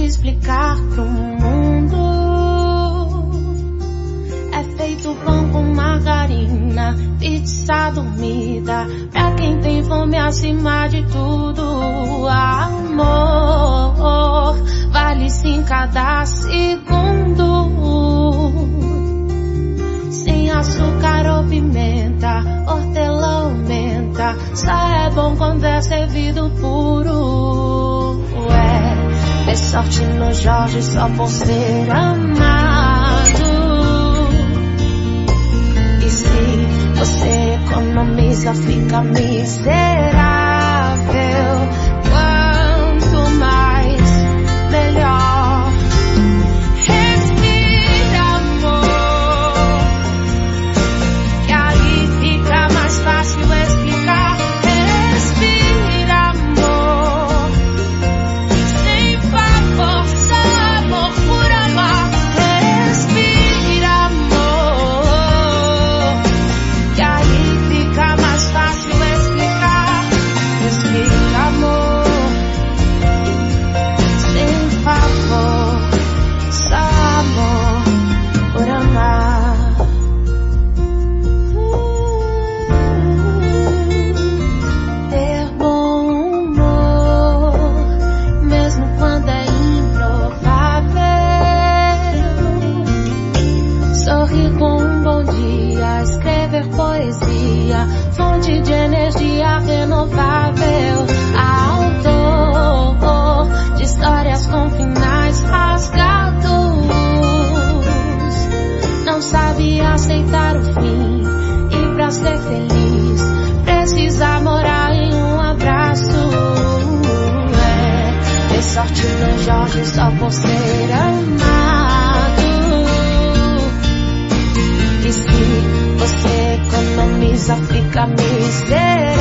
de explicar pro mundo. É feito pão com margarina, pizza dormida, pra quem tem fome acima de tudo. Amor vale sim cada segundo. Sem açúcar ou pimenta, hortelã, menta, só é bom quando é servido puro. Ter sorte no Jorge só por ser amado. E se você economiza, fica miserável. Quanto mais, melhor. Respira, amor, que aí fica mais fácil explicar. Respira, amor, sem favor, só amor por amar. Respira, amor, que aí fica mais fácil explicar. Respira, amor, sem favor, só amor por amar. Ter bom humor, mesmo quando é improvável. Sorrir com um bom dia, escrever poesia, fonte de energia renovável. Autor de histórias com finais rasgados, não sabe aceitar o fim, e pra ser feliz precisa morar em um abraço. Ter sorte no Jorge só por ser amado. E se você economiza, fica miserável.